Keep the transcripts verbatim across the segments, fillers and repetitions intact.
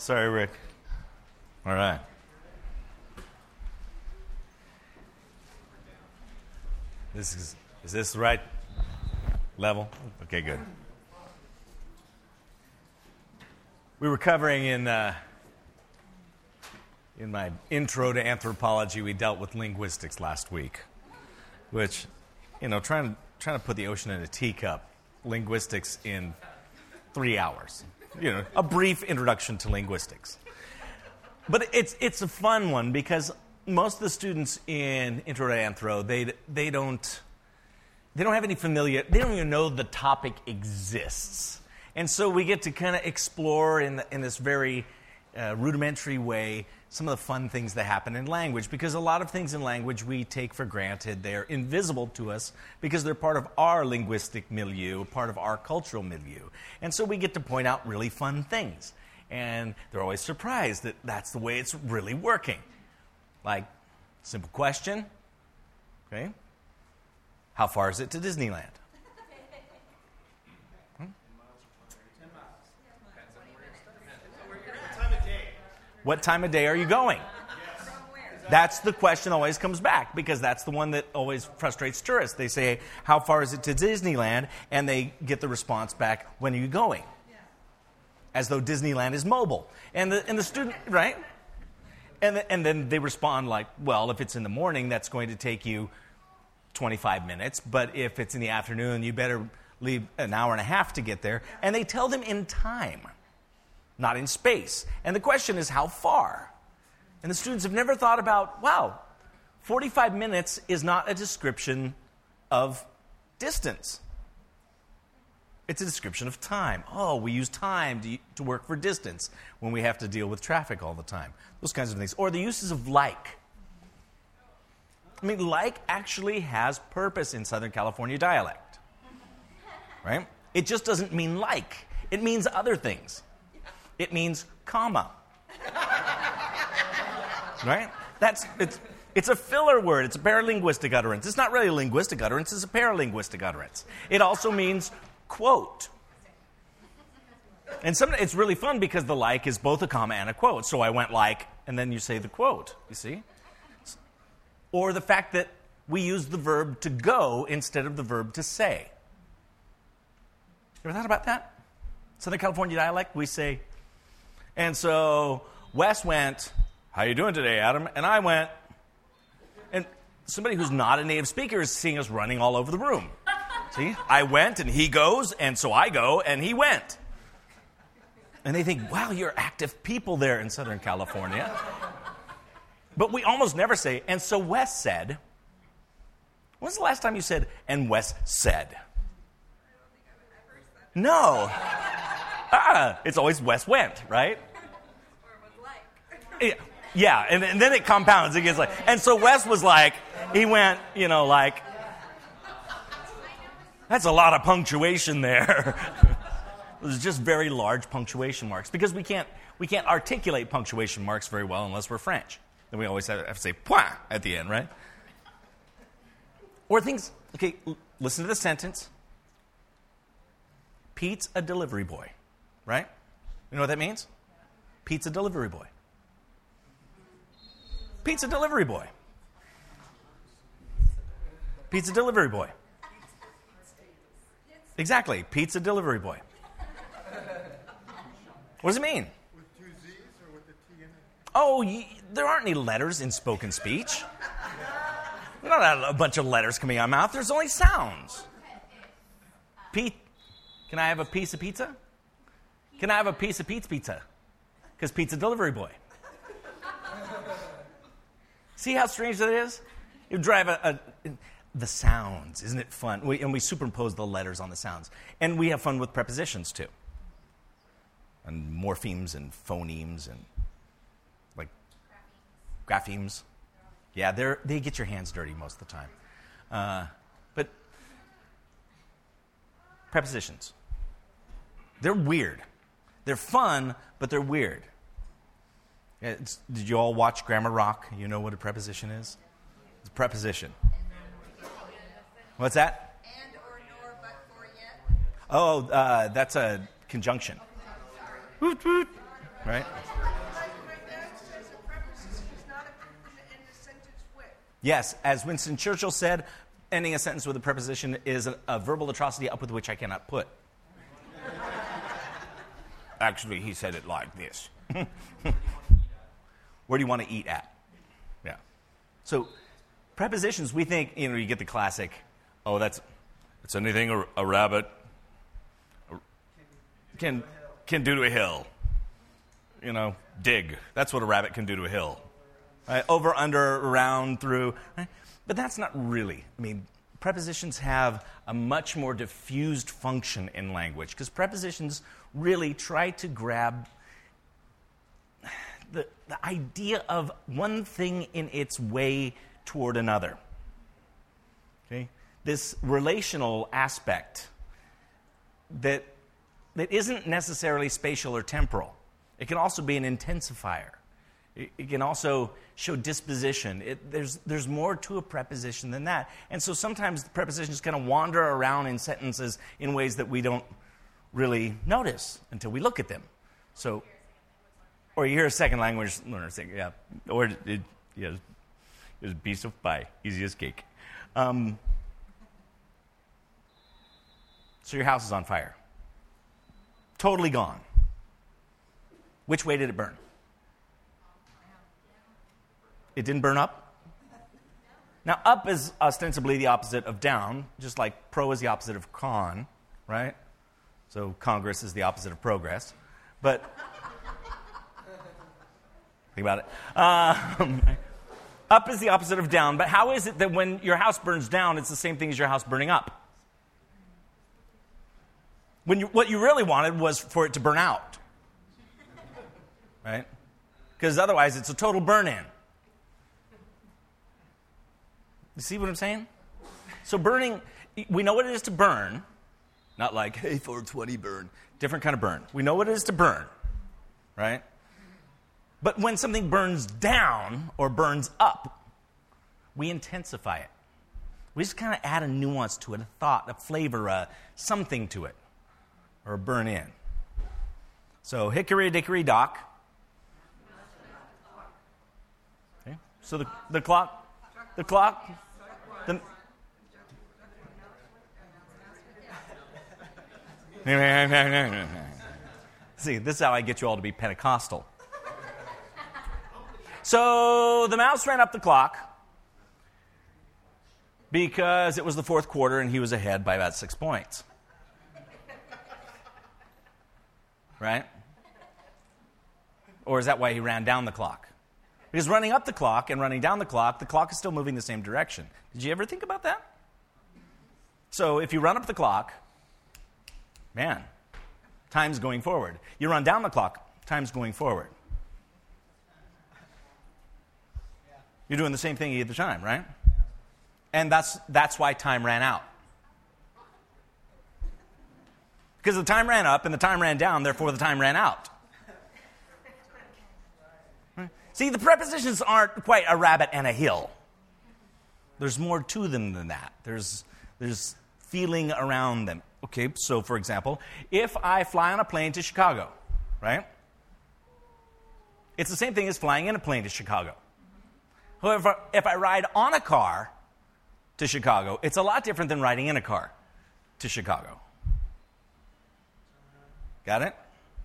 Sorry, Rick. All right. This is is this the right level? Okay, good. We were covering in uh, in my intro to anthropology. We dealt with linguistics last week, which, you know, trying trying to put the ocean in a teacup. Linguistics in three hours. You know, a brief introduction to linguistics. But it's it's a fun one because most of the students in Intro to Anthro, they they don't they don't have any familiar. They don't even know the topic exists, and so we get to kind of explore in the, in this very uh, rudimentary way some of the fun things that happen in language, because a lot of things in language we take for granted. They're invisible to us because they're part of our linguistic milieu, part of our cultural milieu. And so we get to point out really fun things. And they're always surprised that that's the way it's really working. Like, simple question, okay? How far is it to Disneyland? Hmm? What time of day are you going? That's the question that always comes back, because that's the one that always frustrates tourists. They say, how far is it to Disneyland? And they get the response back, when are you going? As though Disneyland is mobile. And the, and the student, right? And, the, and then they respond like, well, if it's in the morning, that's going to take you twenty-five minutes. But if it's in the afternoon, you better leave an hour and a half to get there. And they tell them in time, not in space. And the question is, how far? And the students have never thought about, wow, forty-five minutes is not a description of distance. It's a description of time. Oh, we use time to, to work for distance when we have to deal with traffic all the time. Those kinds of things. Or the uses of like. I mean, like actually has purpose in Southern California dialect. Right? It just doesn't mean like. It means other things. It means comma. Right? That's it's it's a filler word. It's a paralinguistic utterance. It's not really a linguistic utterance. It's a paralinguistic utterance. It also means quote. And some, it's really fun because the like is both a comma and a quote. So I went like, and then you say the quote. You see? Or the fact that we use the verb to go instead of the verb to say. You ever thought about that? Southern California dialect, we say, and so Wes went, how you doing today, Adam? And I went, and somebody who's not a native speaker is seeing us running all over the room. See? I went, and he goes, and so I go, and he went. And they think, wow, you're active people there in Southern California. But we almost never say, and so Wes said. When's the last time you said, and Wes said? No. Ah, it's always Wes went, right? Yeah, yeah, and, and then it compounds. It gets like, and so Wes was like, he went, you know, like, that's a lot of punctuation there. There's just very large punctuation marks because we can't we can't articulate punctuation marks very well unless we're French. Then we always have to say point at the end, right? Or things. Okay, l- listen to the sentence. Pete's a delivery boy, right? You know what that means? Pete's a delivery boy. Pete's a delivery boy. Pete's a delivery boy. Exactly. Pete's a delivery boy. What does it mean? With two Z's or with the T in it? Oh, y- there aren't any letters in spoken speech. There's not a bunch of letters coming out of my mouth. There's only sounds. Pete, can I have a piece of pizza? Can I have a piece of Pete's pizza? Because Pete's a delivery boy. See how strange that is? You drive a... a the sounds, isn't it fun? We, and we superimpose the letters on the sounds. And we have fun with prepositions, too. And morphemes and phonemes and, like, graphemes. Yeah, they're, they get your hands dirty most of the time. Uh, but prepositions. They're weird. They're fun, but they're weird. It's, did you all watch Grammar Rock? You know what a preposition is? It's a preposition. What's that? And or nor but for yet. Oh, uh, that's a conjunction. Woot, woot. right? Right now it says a preposition is not a in the sentence with. Yes, as Winston Churchill said, ending a sentence with a preposition is a, a verbal atrocity up with which I cannot put. Actually, he said it like this. Where do you want to eat at? Yeah. So prepositions, we think, you know, you get the classic, oh, that's it's anything a, a rabbit can can do to a hill. You know, dig. That's what a rabbit can do to a hill. Right? Over, under, around, through. Right? But that's not really. I mean, prepositions have a much more diffused function in language because prepositions really try to grab the, the idea of one thing in its way toward another. Okay? This relational aspect that, that isn't necessarily spatial or temporal. It can also be an intensifier. It, it can also show disposition. It, there's, there's more to a preposition than that. And so sometimes the prepositions kind of wander around in sentences in ways that we don't really notice until we look at them. So, or you hear a second language learner say, yeah, or it, it yeah, it's a piece of pie, easy as cake. Um, so your house is on fire. Totally gone. Which way did it burn? It didn't burn up? Now, up is ostensibly the opposite of down, just like pro is the opposite of con, right? So Congress is the opposite of progress. But think about it. Um, up is the opposite of down. But how is it that when your house burns down, it's the same thing as your house burning up? When you, what you really wanted was for it to burn out, right? Because otherwise it's a total burn-in. You see what I'm saying? So burning, we know what it is to burn, not like, hey, four twenty burn. Different kind of burn. We know what it is to burn, right? But when something burns down or burns up, we intensify it. We just kind of add a nuance to it, a thought, a flavor, a something to it, or a burn in. So hickory dickory dock. Okay. So the, the clock, the clock, the, see, this is how I get you all to be Pentecostal. So the mouse ran up the clock because it was the fourth quarter and he was ahead by about six points. Right? Or is that why he ran down the clock? Because running up the clock and running down the clock, the clock is still moving the same direction. Did you ever think about that? So if you run up the clock, man, time's going forward. You run down the clock, time's going forward. You're doing the same thing either time, right? And that's that's why time ran out. Because the time ran up and the time ran down, therefore the time ran out. See, the prepositions aren't quite a rabbit and a hill. There's more to them than that. There's there's feeling around them. Okay, so for example, if I fly on a plane to Chicago, right? It's the same thing as flying in a plane to Chicago. However, if I ride on a car to Chicago, it's a lot different than riding in a car to Chicago. Got it?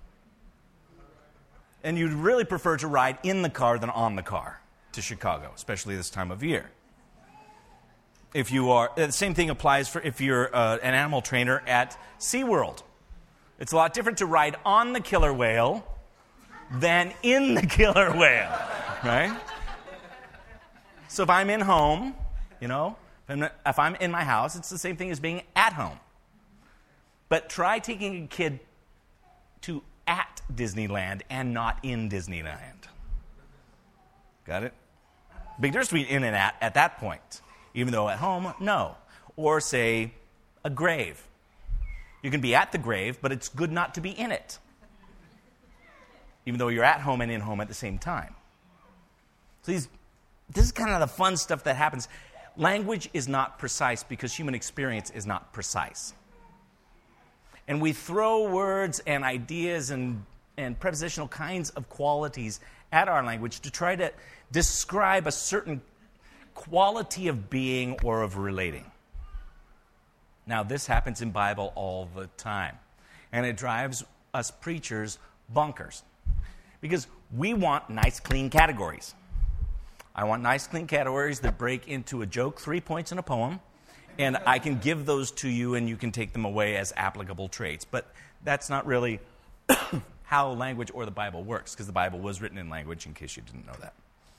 And you'd really prefer to ride in the car than on the car to Chicago, especially this time of year. If you are, the same thing applies for if you're uh, an animal trainer at SeaWorld. It's a lot different to ride on the killer whale than in the killer whale, right? So if I'm in home, you know, if I'm, if I'm in my house, it's the same thing as being at home. But try taking a kid to at Disneyland and not in Disneyland. Got it? Big difference between in and at at that point. Even though at home, no. Or say a grave. You can be at the grave, but it's good not to be in it. Even though you're at home and in home at the same time. So these, this is kind of the fun stuff that happens. Language is not precise because human experience is not precise. And we throw words and ideas and and prepositional kinds of qualities at our language to try to describe a certain quality of being or of relating. Now, this happens in Bible all the time, and it drives us preachers bonkers because we want nice, clean categories. I want nice, clean categories that break into a joke, three points in a poem, and I can give those to you and you can take them away as applicable traits. But that's not really how language or the Bible works, because the Bible was written in language, in case you didn't know that.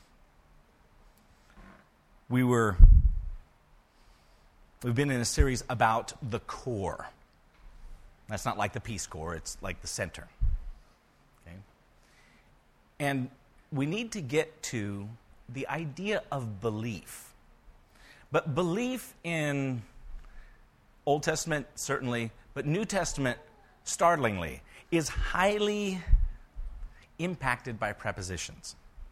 We were, we've been in a series about the core. That's not like the Peace Corps, it's like the center. Okay? And we need to get to the idea of belief. But belief in Old Testament, certainly, but New Testament, startlingly, is highly impacted by prepositions.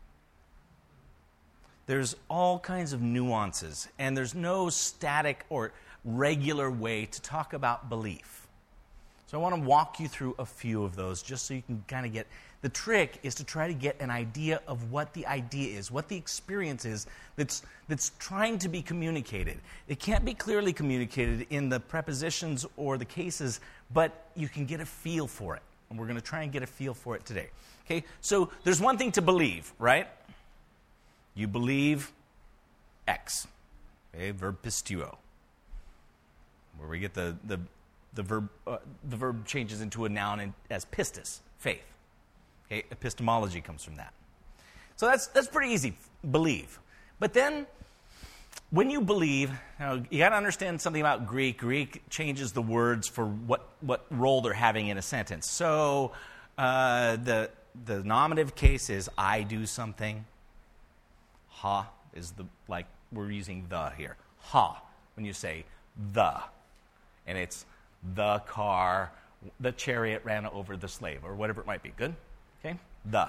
There's all kinds of nuances, and there's no static or regular way to talk about belief. So I want to walk you through a few of those just so you can kind of get... The trick is to try to get an idea of what the idea is, what the experience is that's, that's trying to be communicated. It can't be clearly communicated in the prepositions or the cases, but you can get a feel for it. And we're going to try and get a feel for it today. Okay, so there's one thing to believe, right? You believe X, okay, verb pistuo, where we get the the the verb uh, the verb changes into a noun in, as pistis, faith. Okay, epistemology comes from that. So that's that's pretty easy, believe. But then, when you believe, you, know, you got to understand something about Greek. Greek changes the words for what what role they're having in a sentence. So uh, the the nominative case is I do something. Ha is the, like, we're using the here. Ha, when you say the. And it's the car, the chariot ran over the slave, or whatever it might be. Good? Okay? The.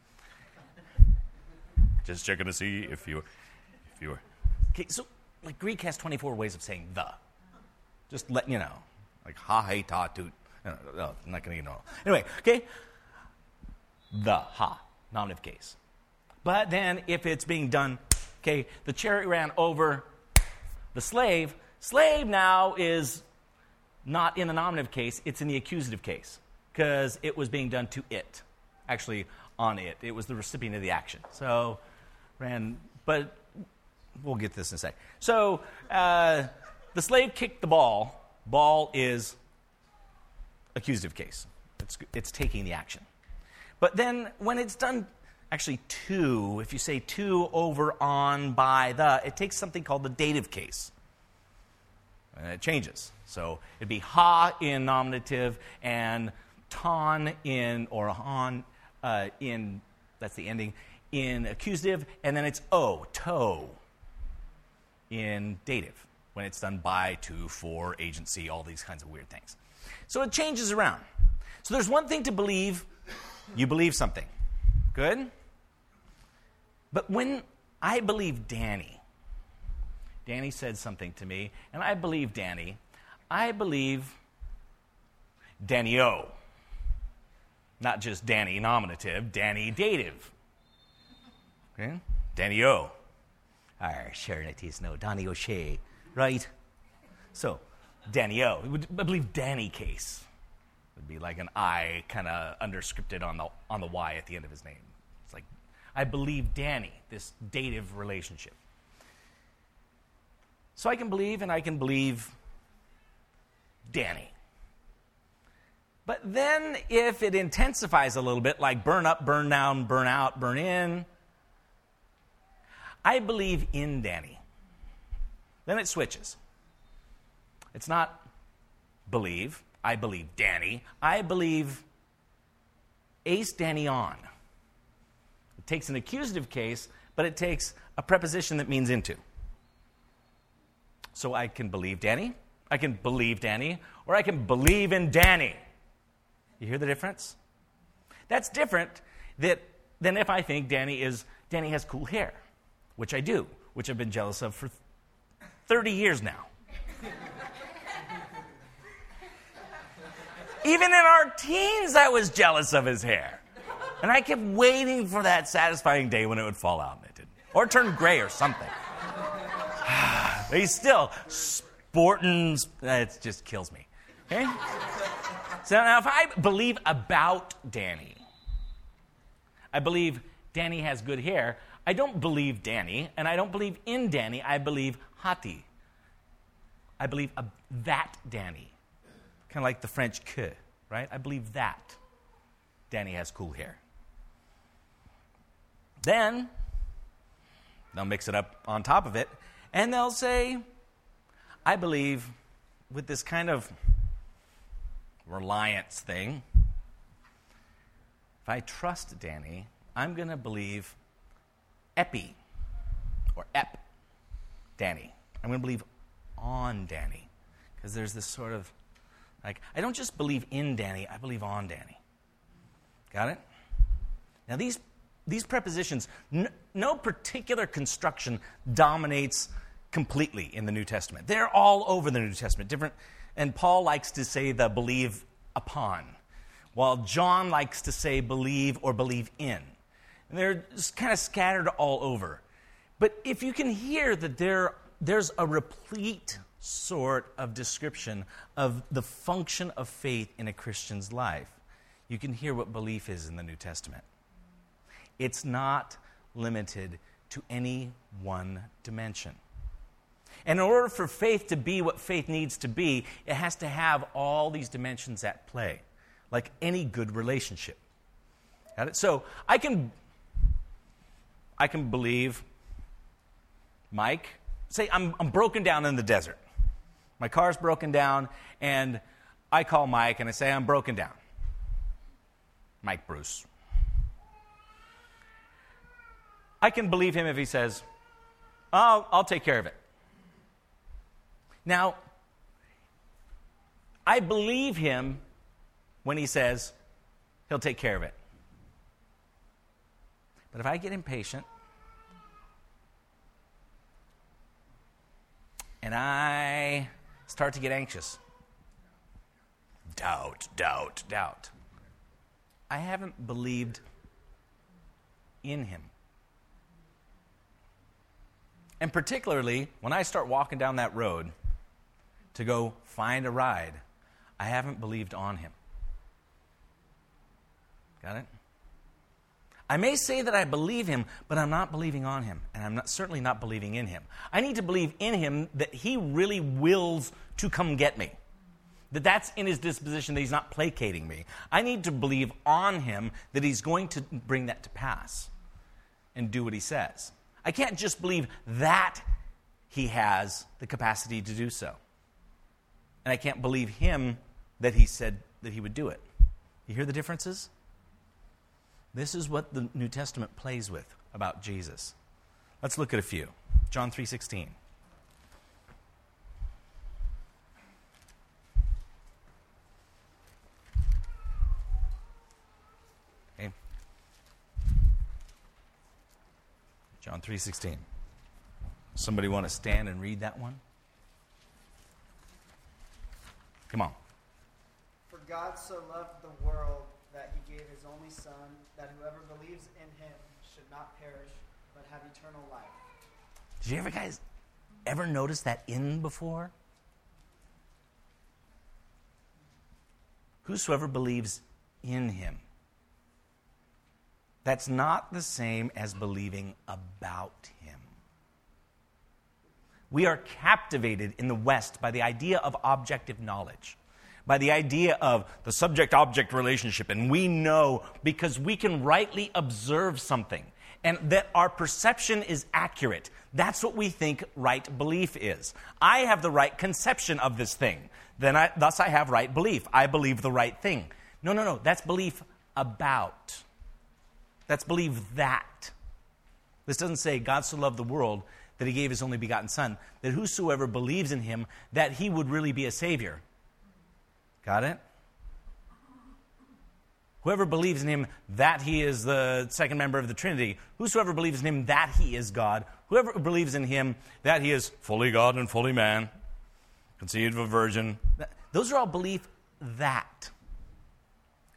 Just checking to see if you if you were. Okay, so, like, Greek has twenty-four ways of saying the. Just letting you know. Like, ha, hey, ta, toot. No, no, I'm not going to get no. Anyway, okay? The, ha, nominative case. But then if it's being done, okay, the chariot ran over the slave. Slave now is not in the nominative case, it's in the accusative case because it was being done to it, actually on it. It was the recipient of the action. So, ran, but we'll get this in a sec. So, uh, the slave kicked the ball. Ball is accusative case. It's, it's taking the action. But then when it's done... Actually, to, if you say to, over, on, by, the, it takes something called the dative case. And it changes. So it'd be ha in nominative and ton in, or on uh, in, that's the ending, in accusative, and then it's o, to, in dative, when it's done by, to, for, agency, all these kinds of weird things. So it changes around. So there's one thing to believe, you believe something. Good? But when I believe Danny, Danny said something to me, and I believe Danny, I believe Danny-o. Not just Danny nominative, Danny dative. Okay? Danny-o. Arr, sure it is no, Danny O'Shea, right? So, Danny-o. I believe Danny case. It would be like an I kind of underscripted on the on the Y at the end of his name. It's like, I believe Danny, this dative relationship. So I can believe and I can believe Danny. But then if it intensifies a little bit, like burn up, burn down, burn out, burn in, I believe in Danny. Then it switches. It's not believe, I believe Danny. I believe ace Danny on. It takes an accusative case, but it takes a preposition that means into. So I can believe Danny, I can believe Danny, or I can believe in Danny. You hear the difference? That's different that, than if I think Danny is Danny has cool hair, which I do, which I've been jealous of for thirty years now. Even in our teens, I was jealous of his hair. And I kept waiting for that satisfying day when it would fall out, and it didn't. Or turn gray or something. But he's still sporting. It just kills me. Okay? So now if I believe about Danny, I believe Danny has good hair, I don't believe Danny, and I don't believe in Danny, I believe Hati. I believe a, that Danny. Kind of like the French que, right? I believe that Danny has cool hair. Then, they'll mix it up on top of it, and they'll say, I believe with this kind of reliance thing, if I trust Danny, I'm going to believe epi, or ep, Danny. I'm going to believe on Danny. Because there's this sort of, like, I don't just believe in Danny, I believe on Danny. Got it? Now these these prepositions, n- no particular construction dominates completely in the New Testament. They're all over the New Testament. Different, and Paul likes to say the believe upon, while John likes to say believe or believe in. And they're just kind of scattered all over. But if you can hear that there there's a replete sort of description of the function of faith in a Christian's life, you can hear what belief is in the New Testament. It's not limited to any one dimension. And in order for faith to be what faith needs to be, it has to have all these dimensions at play, like any good relationship. Got it? So I can, I can believe Mike. Say I'm, I'm broken down in the desert. My car's broken down, and I call Mike and I say, I'm broken down. Mike Bruce. I can believe him if he says, oh, I'll take care of it. Now, I believe him when he says he'll take care of it. But if I get impatient and I start to get anxious, doubt, doubt, doubt, I haven't believed in him. And particularly, when I start walking down that road to go find a ride, I haven't believed on him. Got it? I may say that I believe him, but I'm not believing on him, and I'm not, certainly not believing in him. I need to believe in him that he really wills to come get me, that that's in his disposition, that he's not placating me. I need to believe on him that he's going to bring that to pass and do what he says. I can't just believe that he has the capacity to do so. And I can't believe him that he said that he would do it. You hear the differences? This is what the New Testament plays with about Jesus. Let's look at a few. John three sixteen. Okay. John three sixteen. Somebody want to stand and read that one? Come on. For God so loved the world that he gave his only Son, that whoever believes in him should not perish, but have eternal life. Did you ever guys ever notice that in before? Whosoever believes in him. That's not the same as believing about him. We are captivated in the West by the idea of objective knowledge, by the idea of the subject-object relationship, and we know because we can rightly observe something, and that our perception is accurate. That's what we think right belief is. I have the right conception of this thing, then I, thus I have right belief. I believe the right thing. No, no, no, that's belief about. That's believe that. This doesn't say God so loved the world that he gave his only begotten Son, that whosoever believes in him, that he would really be a Savior. Got it? Whoever believes in him, that he is the second member of the Trinity. Whosoever believes in him, that he is God. Whoever believes in him, that he is fully God and fully man, conceived of a virgin. Those are all belief that.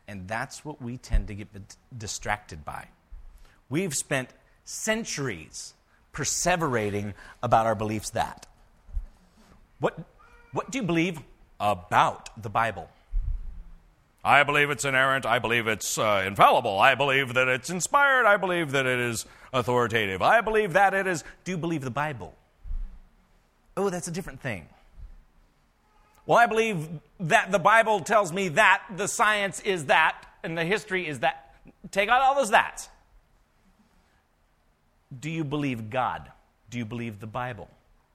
And that's what we tend to get distracted by. We've spent centuries perseverating about our beliefs that. What, what do you believe about the Bible? I believe it's inerrant. I believe it's uh, infallible. I believe that it's inspired. I believe that it is authoritative. I believe that it is. Do you believe the Bible? Oh, that's a different thing. Well, I believe that the Bible tells me that, the science is that, and the history is that. Take out all those that's. Do you believe God? Do you believe the Bible?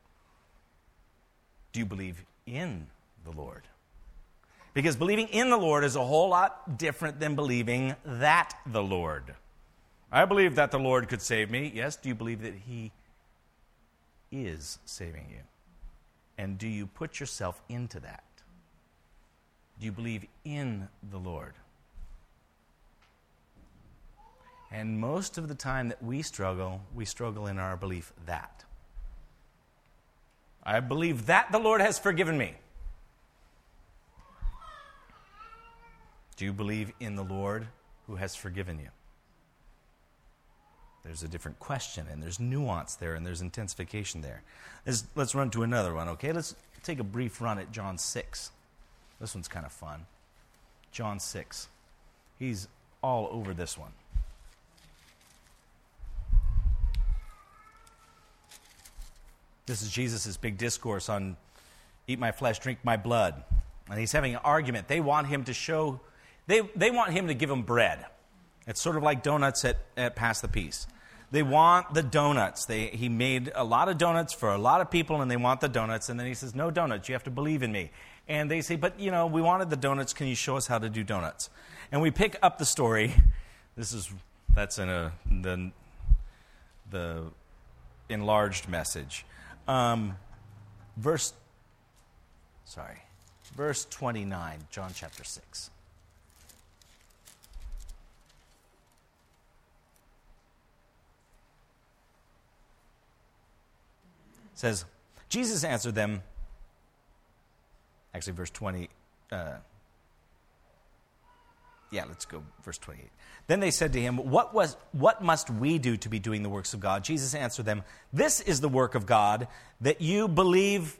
Do you believe in the Lord? Because believing in the Lord is a whole lot different than believing that the Lord. I believe that the Lord could save me. Yes, do you believe that He is saving you? And do you put yourself into that? Do you believe in the Lord? And most of the time that we struggle, we struggle in our belief that. I believe that the Lord has forgiven me. Do you believe in the Lord who has forgiven you? There's a different question, and there's nuance there, and there's intensification there. Let's, let's run to another one, okay? Let's take a brief run at John six. This one's kind of fun. John six. He's all over this one. This is Jesus' big discourse on eat my flesh, drink my blood. And he's having an argument. They want him to show, they, they want him to give them bread. It's sort of like donuts at, at Pass the Peace. They want the donuts. They, he made a lot of donuts for a lot of people, and they want the donuts. And then he says, no donuts, you have to believe in me. And they say, but, you know, we wanted the donuts. Can you show us how to do donuts? And we pick up the story. This is, that's in a, the, the enlarged message. Um, verse, sorry, verse twenty-nine, John chapter six. It says, Jesus answered them, actually verse twenty, uh, yeah, let's go verse twenty-eight. Then they said to him, what was what must we do to be doing the works of God? Jesus answered them, this is the work of God, that you believe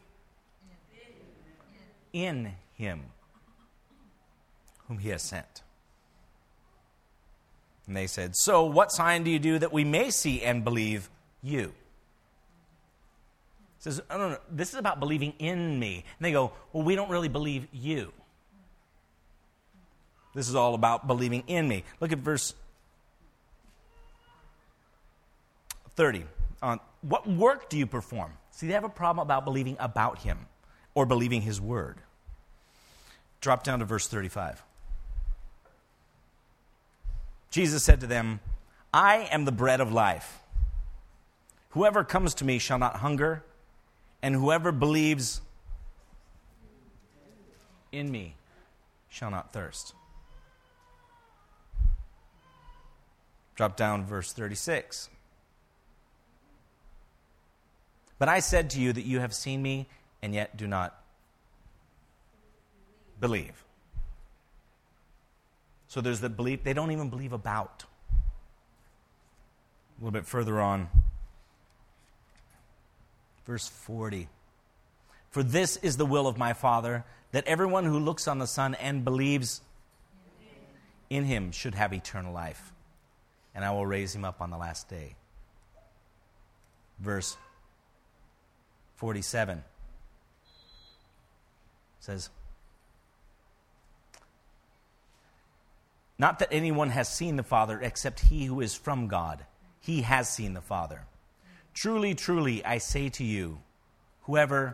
in him whom he has sent. And they said, so what sign do you do that we may see and believe you? He says, oh, no, no, this is about believing in me. And they go, well, we don't really believe you. This is all about believing in me. Look at verse thirty. Uh, what work do you perform? See, they have a problem about believing about him or believing his word. Drop down to verse thirty-five. Jesus said to them, I am the bread of life. Whoever comes to me shall not hunger, and whoever believes in me shall not thirst. Drop down verse thirty-six. But I said to you that you have seen me and yet do not believe. So there's the belief they don't even believe about. A little bit further on. Verse forty. For this is the will of my Father, that everyone who looks on the Son and believes in him should have eternal life. And I will raise him up on the last day. Verse forty-seven says, not that anyone has seen the Father except he who is from God. He has seen the Father. Truly, truly, I say to you, whoever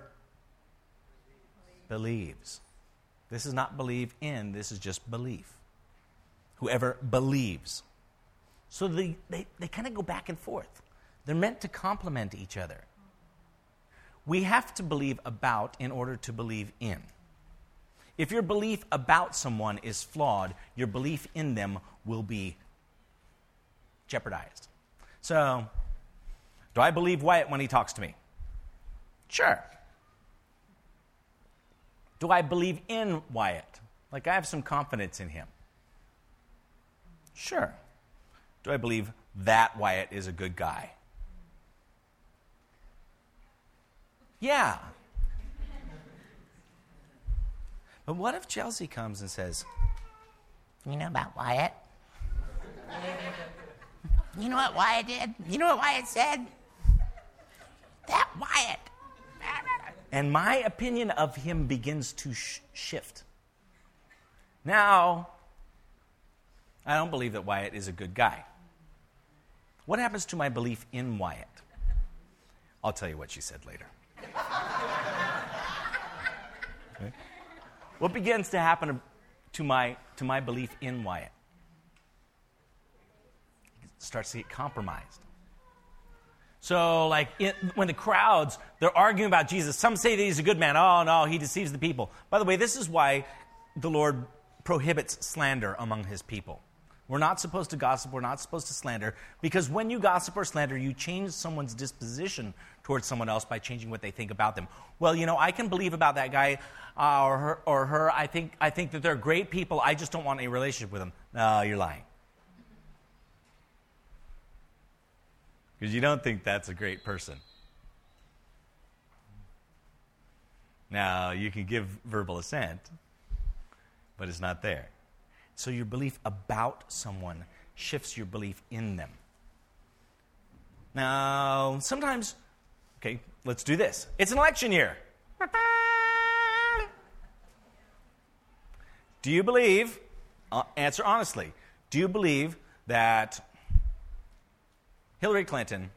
believes. This is not believe in, this is just belief. Whoever believes. So they, they, they kind of go back and forth. They're meant to complement each other. We have to believe about in order to believe in. If your belief about someone is flawed, your belief in them will be jeopardized. So, do I believe Wyatt when he talks to me? Sure. Do I believe in Wyatt? Like, I have some confidence in him. Sure. Do I believe that Wyatt is a good guy? Yeah. But what if Chelsea comes and says, you know about Wyatt? You know what Wyatt did? You know what Wyatt said? That Wyatt. And my opinion of him begins to sh- shift. Now, I don't believe that Wyatt is a good guy. What happens to my belief in Wyatt? I'll tell you what she said later. Okay. What begins to happen to my to my belief in Wyatt? It starts to get compromised. So, like, it, when the crowds, they're arguing about Jesus, some say that he's a good man. Oh, no, he deceives the people. By the way, this is why the Lord prohibits slander among his people. We're not supposed to gossip. We're not supposed to slander. Because when you gossip or slander, you change someone's disposition towards someone else by changing what they think about them. Well, you know, I can believe about that guy uh, or her, or her. I think, I think that they're great people. I just don't want any relationship with them. No, you're lying. Because you don't think that's a great person. Now, you can give verbal assent, but it's not there. So your belief about someone shifts your belief in them. Now, sometimes, okay, let's do this. It's an election year. Do you believe, uh, answer honestly, do you believe that Hillary Clinton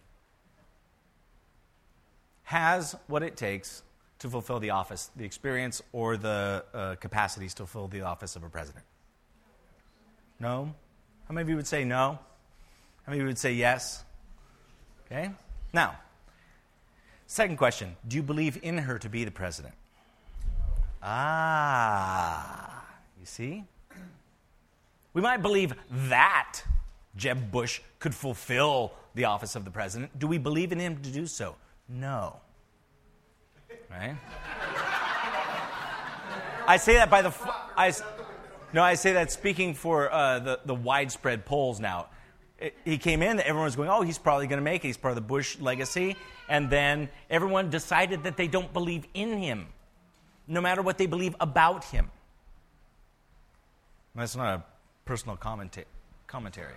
has what it takes to fulfill the office, the experience or the uh, capacities to fulfill the office of a president? No? How many of you would say no? How many of you would say yes? Okay? Now, second question. Do you believe in her to be the president? Ah, you see? We might believe that Jeb Bush could fulfill the office of the president. Do we believe in him to do so? No. Right? I say that by the... I, no, I say that speaking for uh, the, the widespread polls now. It, he came in, everyone was going, oh, he's probably going to make it. He's part of the Bush legacy. And then everyone decided that they don't believe in him, no matter what they believe about him. That's not a personal commenta- commentary.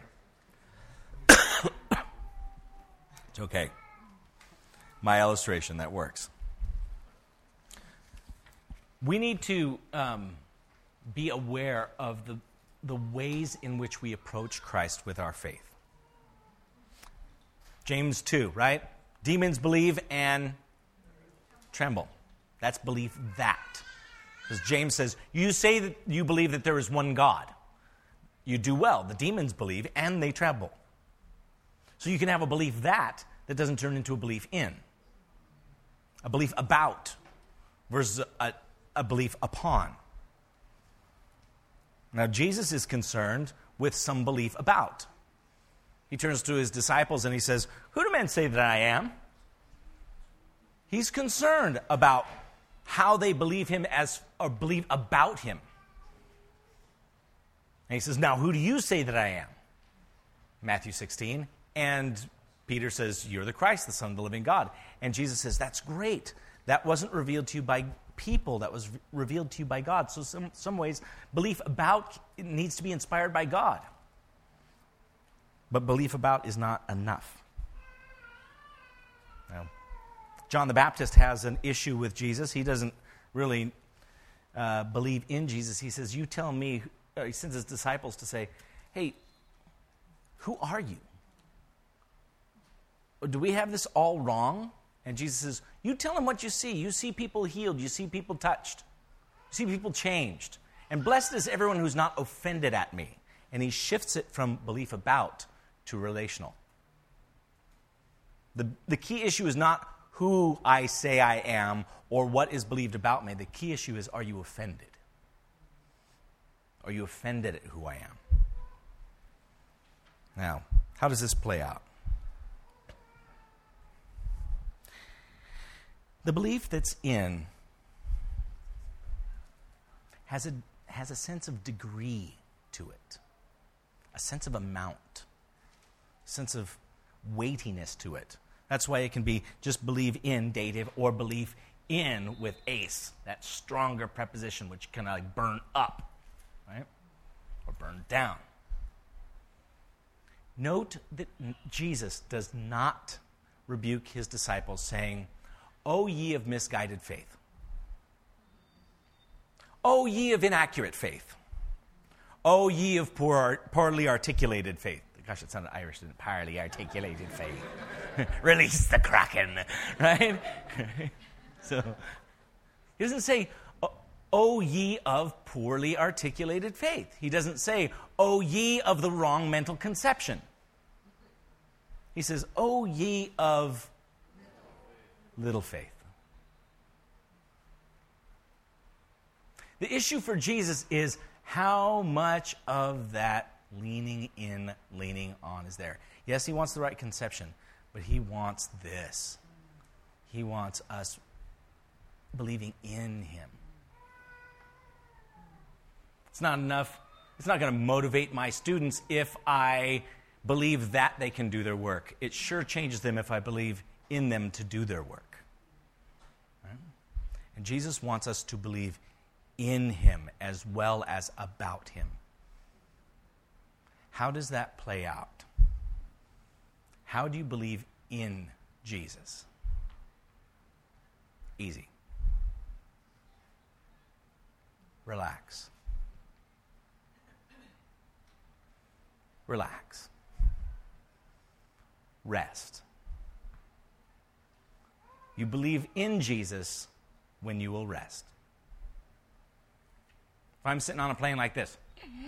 It's okay. My illustration, that works. We need to um, be aware of the, the ways in which we approach Christ with our faith. James two, right? Demons believe and tremble. That's belief that. Because James says, you say that you believe that there is one God. You do well. The demons believe and they tremble. So you can have a belief that that doesn't turn into a belief in. A belief about versus a, a belief upon. Now, Jesus is concerned with some belief about. He turns to his disciples and he says, who do men say that I am? He's concerned about how they believe him as, or believe about him. And he says, now, who do you say that I am? Matthew sixteen. And Peter says, you're the Christ, the Son of the living God. And Jesus says, that's great. That wasn't revealed to you by people. That was re- revealed to you by God. So some some ways, belief about it needs to be inspired by God. But belief about is not enough. Now, John the Baptist has an issue with Jesus. He doesn't really uh, believe in Jesus. He says, you tell me, uh, he sends his disciples to say, hey, who are you? Do we have this all wrong? And Jesus says, you tell him what you see. You see people healed. You see people touched. You see people changed. And blessed is everyone who's not offended at me. And he shifts it from belief about to relational. The, the key issue is not who I say I am or what is believed about me. The key issue is, are you offended? Are you offended at who I am? Now, how does this play out? The belief that's in has a, has a sense of degree to it. a sense of amount, a sense of weightiness to it. That's why it can be just believe in dative or believe in with ace, that stronger preposition which can like burn up, right? Or burn down. Note that Jesus does not rebuke his disciples saying, "O ye of misguided faith. O ye of inaccurate faith. O ye of poor, poorly articulated faith." Gosh, it sounded Irish, didn't it? Poorly articulated faith. Release the Kraken, right? So, he doesn't say, "O ye of poorly articulated faith." He doesn't say, "O ye of the wrong mental conception." He says, "O ye of little faith." The issue for Jesus is how much of that leaning in, leaning on is there. Yes, he wants the right conception, but he wants this. He wants us believing in him. It's not enough. It's not going to motivate my students if I believe that they can do their work. It sure changes them if I believe in them to do their work. Right? And Jesus wants us to believe in him as well as about him. How does that play out? How do you believe in Jesus? Easy. Relax. Relax. Rest. You believe in Jesus when you will rest. If I'm sitting on a plane like this,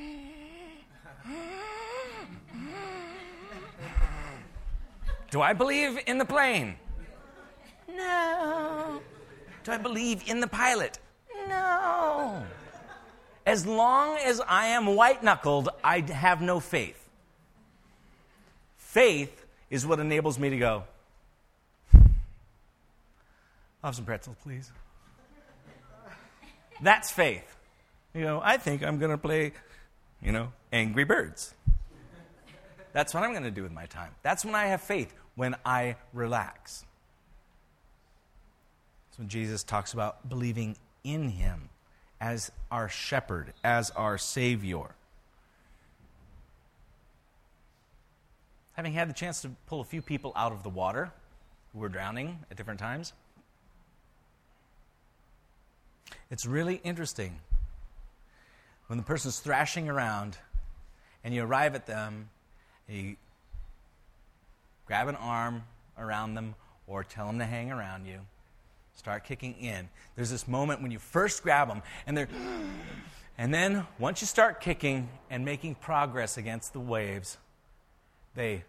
do I believe in the plane? No. Do I believe in the pilot? No. As long as I am white-knuckled, I have no faith. Faith is what enables me to go, "I'll have some pretzels, please." That's faith. You know, I think I'm going to play, you know, Angry Birds. That's what I'm going to do with my time. That's when I have faith, when I relax. That's when Jesus talks about believing in him as our shepherd, as our Savior. Having had the chance to pull a few people out of the water who were drowning at different times, it's really interesting when the person's thrashing around and you arrive at them, you grab an arm around them or tell them to hang around you, start kicking in. There's this moment when you first grab them and they're, and then once you start kicking and making progress against the waves, they,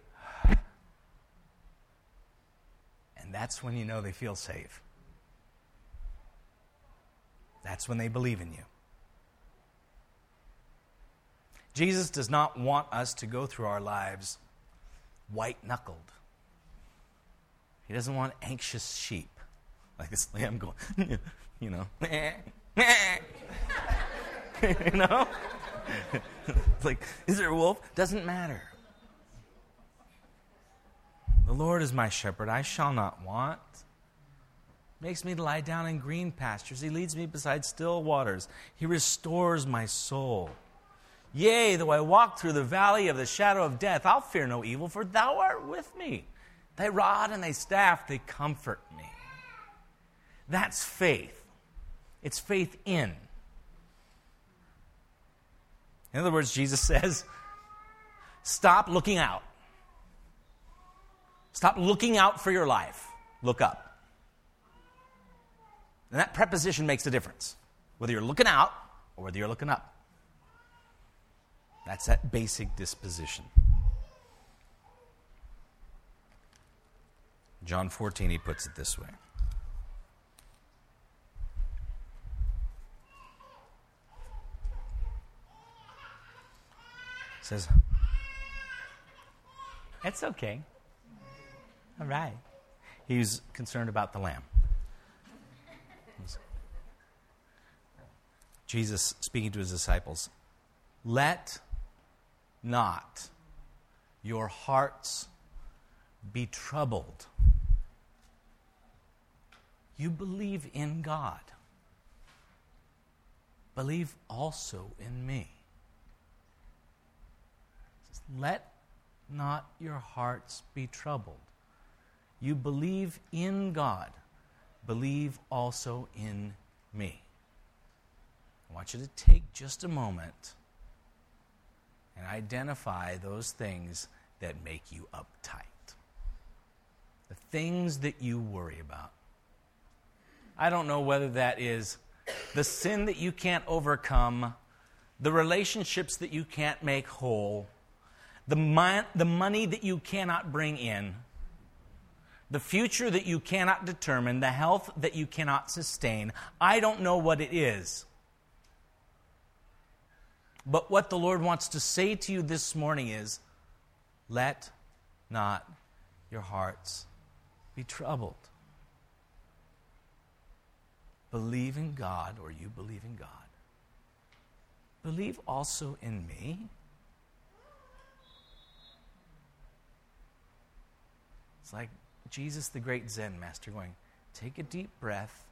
and that's when you know they feel safe. That's when they believe in you. Jesus does not want us to go through our lives white-knuckled. He doesn't want anxious sheep. Like this lamb going, you know. You know? It's like, is there a wolf? Doesn't matter. The Lord is my shepherd, I shall not want. Makes me to lie down in green pastures. He leads me beside still waters. He restores my soul. Yea, though I walk through the valley of the shadow of death, I'll fear no evil, for thou art with me. Thy rod and thy staff, they comfort me. That's faith. It's faith in. In other words, Jesus says, stop looking out. Stop looking out for your life. Look up. And that preposition makes a difference, whether you're looking out or whether you're looking up. That's that basic disposition. John fourteen, he puts it this way. He says, it's okay. All right. He's concerned about the lamb. Jesus speaking to his disciples, let not your hearts be troubled. You believe in God. Believe also in me. Let not your hearts be troubled. You believe in God. Believe also in me. I want you to take just a moment and identify those things that make you uptight. The things that you worry about. I don't know whether that is the sin that you can't overcome, the relationships that you can't make whole, the, mon- the money that you cannot bring in, the future that you cannot determine, the health that you cannot sustain. I don't know what it is. But what the Lord wants to say to you this morning is, let not your hearts be troubled. Believe in God, or you believe in God. Believe also in me. It's like Jesus, the great Zen master, going, take a deep breath.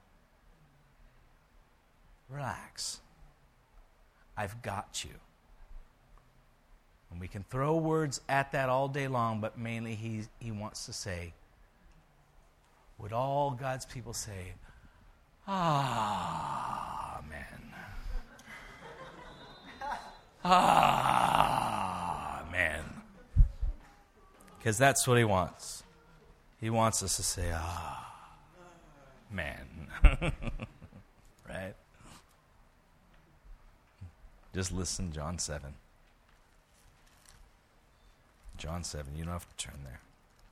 Relax. I've got you. And we can throw words at that all day long, but mainly he, he wants to say, would all God's people say, Amen. Amen. Because that's what he wants. He wants us to say, ah, man. Right? Just listen, John seven. John seven, you don't have to turn there.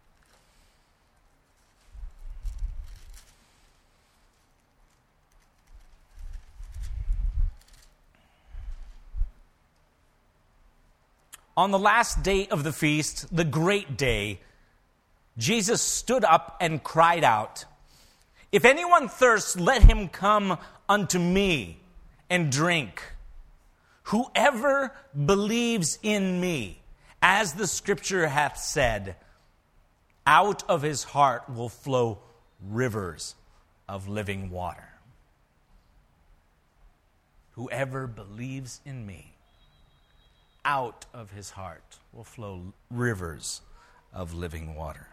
On the last day of the feast, the great day, Jesus stood up and cried out, if anyone thirsts, let him come unto me and drink. Whoever believes in me, as the scripture hath said, out of his heart will flow rivers of living water. Whoever believes in me, out of his heart will flow rivers of living water.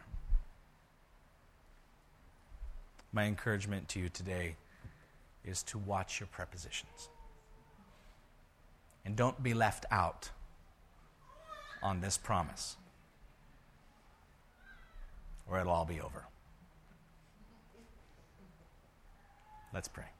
My encouragement to you today is to watch your prepositions. And don't be left out on this promise, or it'll all be over. Let's pray.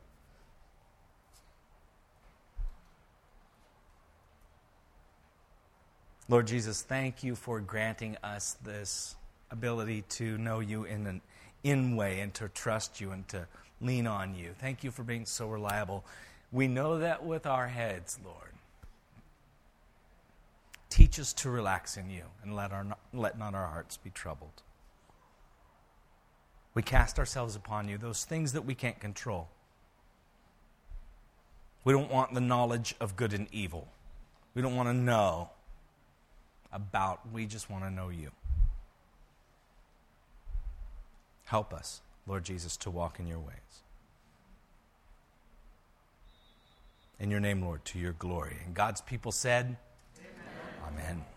Lord Jesus, thank you for granting us this ability to know you in an in way and to trust you and to lean on you. Thank you for being so reliable. We know that with our heads, Lord. Teach us to relax in you and let, our, let not our hearts be troubled. We cast ourselves upon you, those things that we can't control. We don't want the knowledge of good and evil. We don't want to know about, we just want to know you. Help us, Lord Jesus, to walk in your ways. In your name, Lord, to your glory. And God's people said, Amen. Amen.